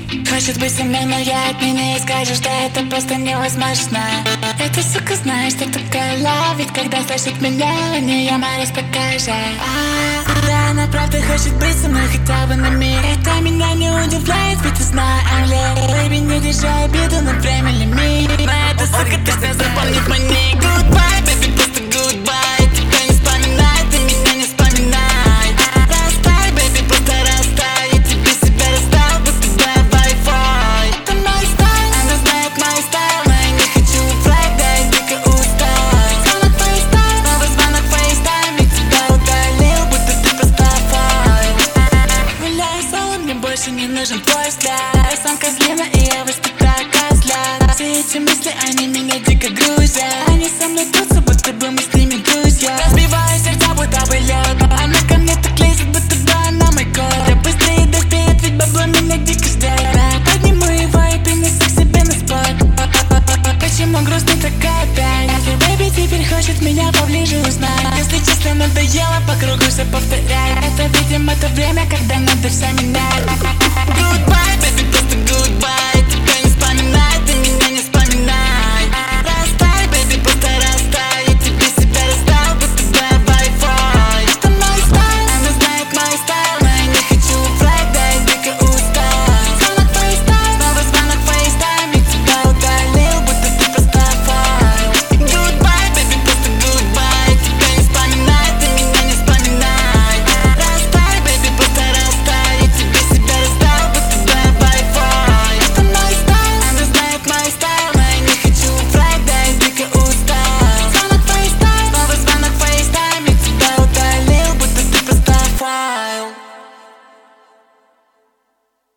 Хочет быть со мной, но я от меня и скажу, что это просто невозможно. Эта сука знает, что такое ловит, когда слышит меня, у нее мороз такая же. Да, она правда хочет быть со мной хотя бы на миг. Это меня не удивляет, ведь ты знаешь, baby, не держи обиду, на время лимит. Но эта сука точно запомнит мой ник. Goodbye, baby, просто goodbye. Тебя не вспоминай, ты меня не вспоминай. Растай, baby, просто растай. Я тебе себя расстал, будто бы Wi-Fi. Это мой стайл, она знает мой стайл, но я не хочу флайт, да я дико устал. Звонок FaceTime, снова звонок FaceTime, я тебя удалил, будто ты просто файл. Гуляю соло, мне больше не нужен твой взгляд. Я сам козлина, и я воспитаю козля. Все эти мысли, они меня дико грузят. Они со мной тутся, будто бы мы с ними друзья. Разбиваю сердца, будто бы лед. Она ко мне так лезет, будто бы она мой кот. Я быстрее доспеет, ведь бабло меня дико ждет. Подниму его и принесу к себе на спот. Почему грустно такая опять? Baby теперь хочет меня поближе узнать. Если честно, надоело по кругу все повторять. Это, видимо, то время, когда надо все менять.